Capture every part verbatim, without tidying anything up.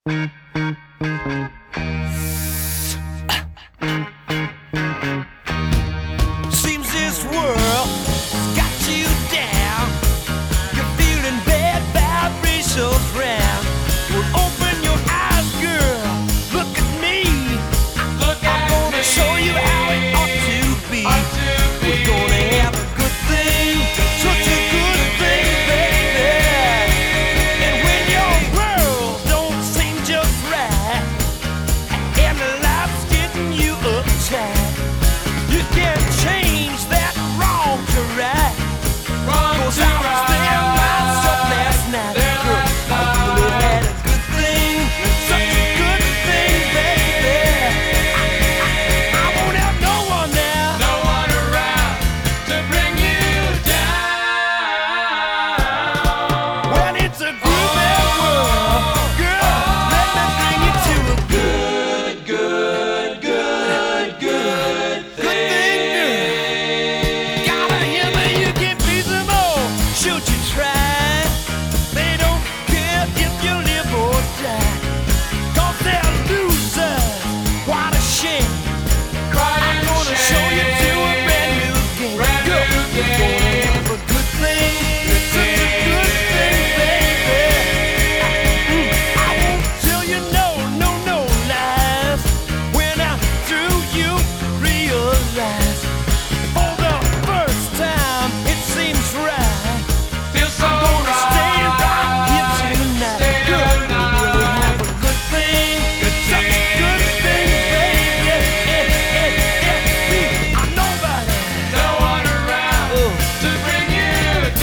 Seems this world's got you down. You're feeling bad vibrations round. Well, open your eyes, girl. Look at me. Look I'm at gonna me. show you how it ought to be. Ought to be. We're gonna have a good thing, such a good thing, baby. And when your world don't seem just right, and life's getting you uptight, you can change that wrong to right. Wrong 'Cause to I was there myself right. last night. There Girl, last I really night. had a good thing, such a good thing, baby. I, I, I won't have no one now. No one around to bring you down. Well, it's a groovy world, girl. Let me bring you to a good, Good, good, good, good good thing, girl. Gotta hear me, you can be some more. Should you try? They don't care if you live or die. 'Cause they're losers. What a shame. Crying I'm gonna show you to a brand new game. Brand Girl, new we're gonna game. have a good thing. Such a good thing, baby. Mm, I won't tell you no, no, no lies. When I'm through, you realize. For the first time, it seems right. Feels so I'm gonna right. stay right here tonight. Stay Girl, we tonight. really have a good thing. Good Such a good thing, baby. Yeah, yeah, yeah, yeah. I'm nobody. No one around Oh. to bring you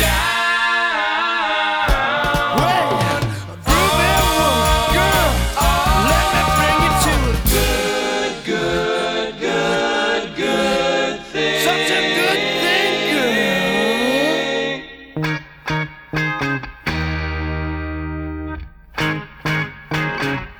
down. Well, groovy one, girl. Let me bring you to a Good, good, good, good thing. such a good thing, girl.